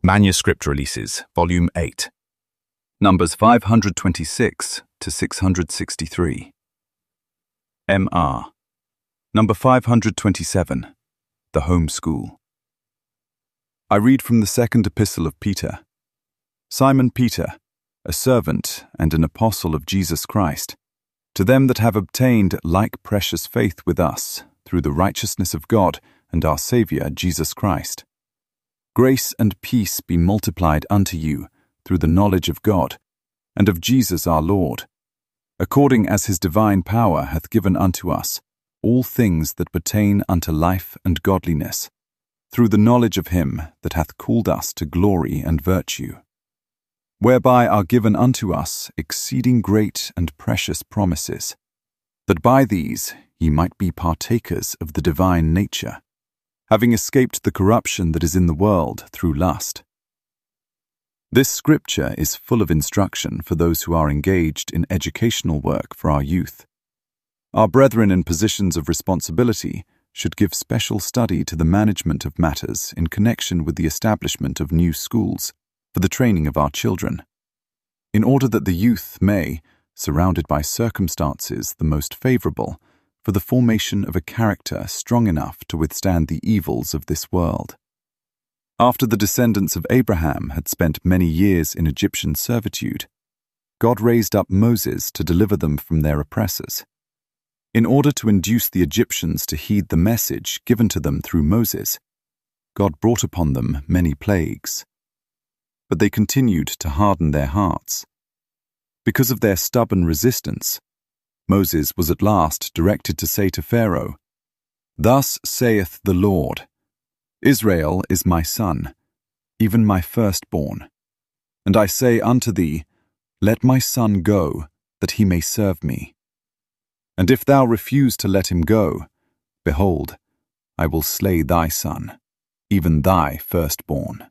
Manuscript Releases, Volume 8. Numbers 526 to 663. M.R. Number 527. The Home School. I read from the second epistle of Peter. Simon Peter, a servant and an apostle of Jesus Christ, to them that have obtained like precious faith with us, through the righteousness of God and our Saviour Jesus Christ. Grace and peace be multiplied unto you through the knowledge of God, and of Jesus our Lord, according as his divine power hath given unto us all things that pertain unto life and godliness, through the knowledge of him that hath called us to glory and virtue, whereby are given unto us exceeding great and precious promises, that by these ye might be partakers of the divine nature, having escaped the corruption that is in the world through lust. This scripture is full of instruction for those who are engaged in educational work for our youth. Our brethren in positions of responsibility should give special study to the management of matters in connection with the establishment of new schools for the training of our children, in order that the youth may, surrounded by circumstances the most favorable, for the formation of a character strong enough to withstand the evils of this world. After the descendants of Abraham had spent many years in Egyptian servitude, God raised up Moses to deliver them from their oppressors. In order to induce the Egyptians to heed the message given to them through Moses, God brought upon them many plagues. But they continued to harden their hearts. Because of their stubborn resistance, Moses was at last directed to say to Pharaoh, "Thus saith the Lord, Israel is my son, even my firstborn. And I say unto thee, Let my son go, that he may serve me. And if thou refuse to let him go, behold, I will slay thy son, even thy firstborn."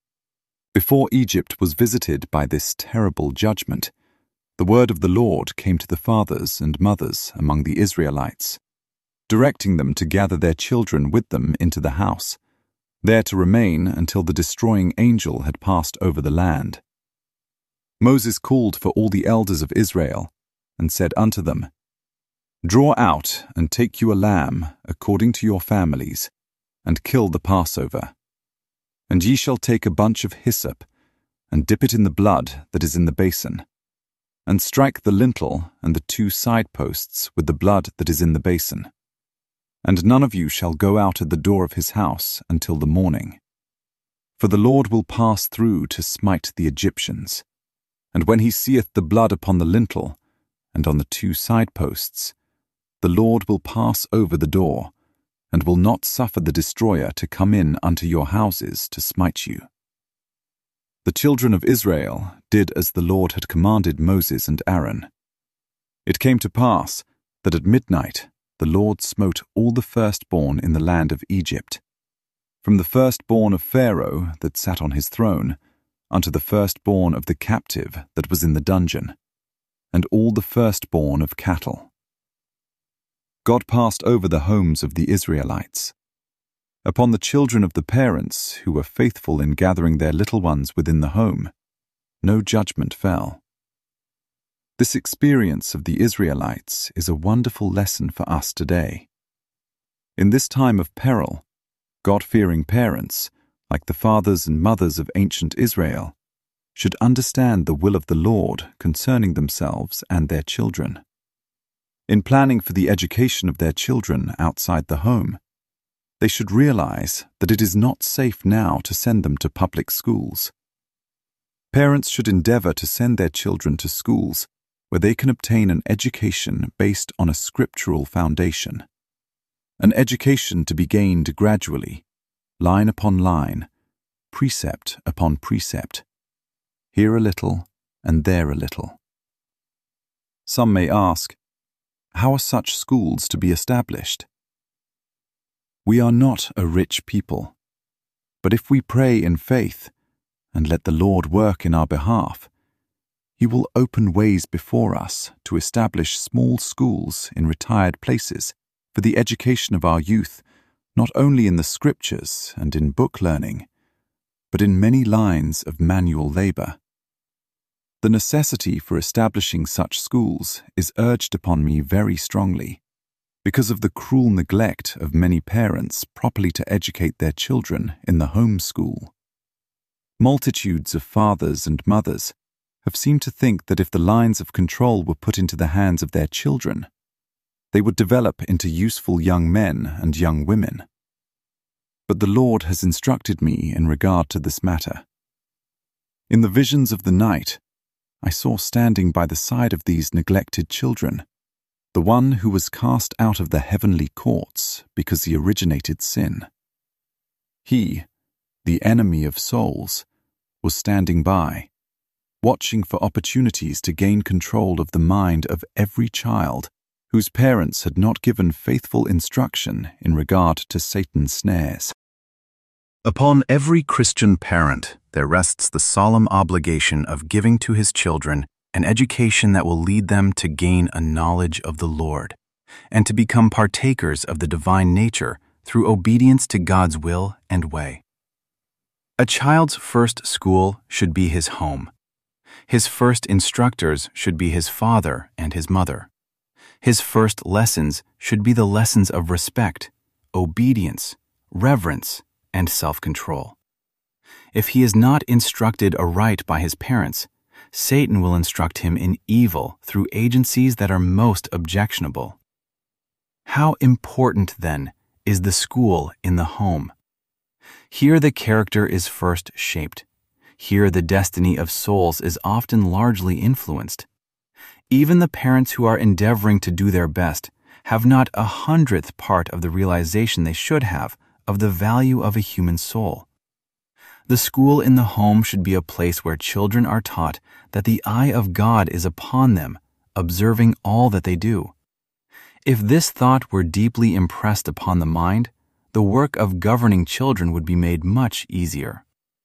Before Egypt was visited by this terrible judgment, the word of the Lord came to the fathers and mothers among the Israelites, directing them to gather their children with them into the house, there to remain until the destroying angel had passed over the land. Moses called for all the elders of Israel, and said unto them, "Draw out and take you a lamb according to your families, and kill the Passover. And ye shall take a bunch of hyssop, and dip it in the blood that is in the basin, and strike the lintel and the 2 side posts with the blood that is in the basin. And none of you shall go out at the door of his house until the morning. For the Lord will pass through to smite the Egyptians. And when he seeth the blood upon the lintel and on the 2 side posts, the Lord will pass over the door, and will not suffer the destroyer to come in unto your houses to smite you." The children of Israel did as the Lord had commanded Moses and Aaron. It came to pass that at midnight the Lord smote all the firstborn in the land of Egypt, from the firstborn of Pharaoh that sat on his throne, unto the firstborn of the captive that was in the dungeon, and all the firstborn of cattle. God passed over the homes of the Israelites. Upon the children of the parents who were faithful in gathering their little ones within the home, no judgment fell. This experience of the Israelites is a wonderful lesson for us today. In this time of peril, God-fearing parents, like the fathers and mothers of ancient Israel, should understand the will of the Lord concerning themselves and their children. In planning for the education of their children outside the home, they should realize that it is not safe now to send them to public schools. Parents should endeavor to send their children to schools where they can obtain an education based on a scriptural foundation, an education to be gained gradually, line upon line, precept upon precept, here a little and there a little. Some may ask, how are such schools to be established? We are not a rich people, but if we pray in faith and let the Lord work in our behalf, he will open ways before us to establish small schools in retired places for the education of our youth, not only in the scriptures and in book learning, but in many lines of manual labor. The necessity for establishing such schools is urged upon me very strongly, because of the cruel neglect of many parents properly to educate their children in the home school. Multitudes of fathers and mothers have seemed to think that if the lines of control were put into the hands of their children, they would develop into useful young men and young women. But the Lord has instructed me in regard to this matter. In the visions of the night, I saw standing by the side of these neglected children the one who was cast out of the heavenly courts because he originated sin. He, the enemy of souls, was standing by, watching for opportunities to gain control of the mind of every child whose parents had not given faithful instruction in regard to Satan's snares. Upon every Christian parent, there rests the solemn obligation of giving to his children an education that will lead them to gain a knowledge of the Lord, and to become partakers of the divine nature through obedience to God's will and way. A child's first school should be his home. His first instructors should be his father and his mother. His first lessons should be the lessons of respect, obedience, reverence, and self-control. If he is not instructed aright by his parents, Satan will instruct him in evil through agencies that are most objectionable. How important, then, is the school in the home? Here the character is first shaped. Here the destiny of souls is often largely influenced. Even the parents who are endeavoring to do their best have not 100th part of the realization they should have of the value of a human soul. The school in the home should be a place where children are taught that the eye of God is upon them, observing all that they do. If this thought were deeply impressed upon the mind, the work of governing children would be made much easier.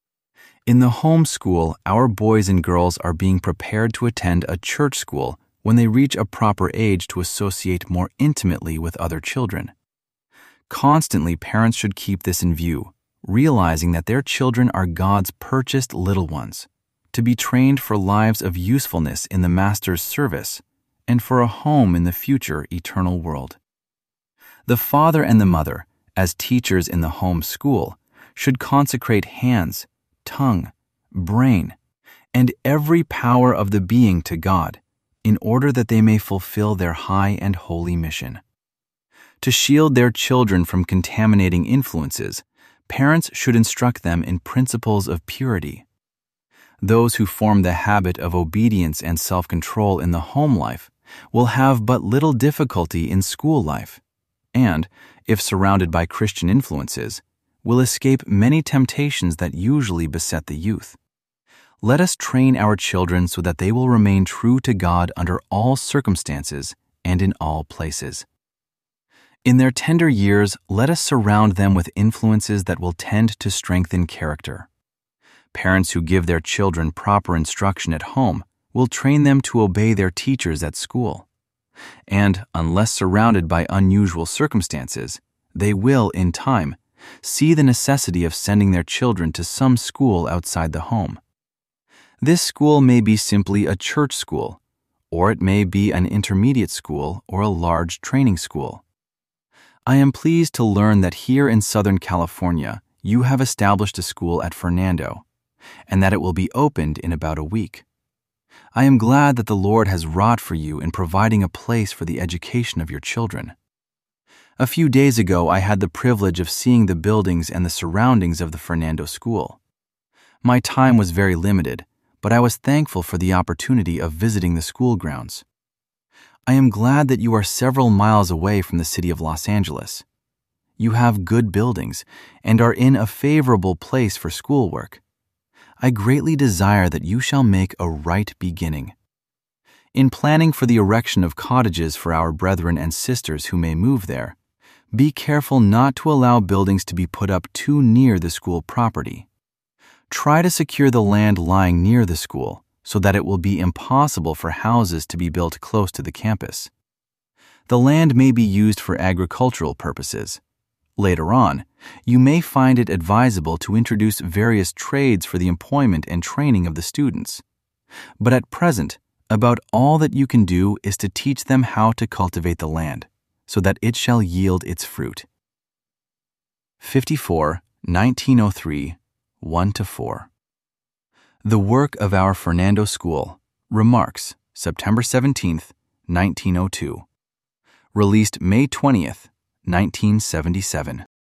In the home school, our boys and girls are being prepared to attend a church school when they reach a proper age to associate more intimately with other children. Constantly, parents should keep this in view, realizing that their children are God's purchased little ones, to be trained for lives of usefulness in the Master's service and for a home in the future eternal world. The father and the mother, as teachers in the home school, should consecrate hands, tongue, brain, and every power of the being to God, in order that they may fulfill their high and holy mission. To shield their children from contaminating influences, parents should instruct them in principles of purity. Those who form the habit of obedience and self-control in the home life will have but little difficulty in school life, and, if surrounded by Christian influences, will escape many temptations that usually beset the youth. Let us train our children so that they will remain true to God under all circumstances and in all places. In their tender years, let us surround them with influences that will tend to strengthen character. Parents who give their children proper instruction at home will train them to obey their teachers at school. And, unless surrounded by unusual circumstances, they will, in time, see the necessity of sending their children to some school outside the home. This school may be simply a church school, or it may be an intermediate school or a large training school. I am pleased to learn that here in Southern California, you have established a school at Fernando, and that it will be opened in about a week. I am glad that the Lord has wrought for you in providing a place for the education of your children. A few days ago, I had the privilege of seeing the buildings and the surroundings of the Fernando School. My time was very limited, but I was thankful for the opportunity of visiting the school grounds. I am glad that you are several miles away from the city of Los Angeles. You have good buildings and are in a favorable place for schoolwork. I greatly desire that you shall make a right beginning. In planning for the erection of cottages for our brethren and sisters who may move there, be careful not to allow buildings to be put up too near the school property. Try to secure the land lying near the school so that it will be impossible for houses to be built close to the campus. The land may be used for agricultural purposes. Later on, you may find it advisable to introduce various trades for the employment and training of the students. But at present, about all that you can do is to teach them how to cultivate the land, so that it shall yield its fruit. 54, 1903, 1-4. The Work of Our Fernando School. Remarks, September 17, 1902. Released May 20, 1977.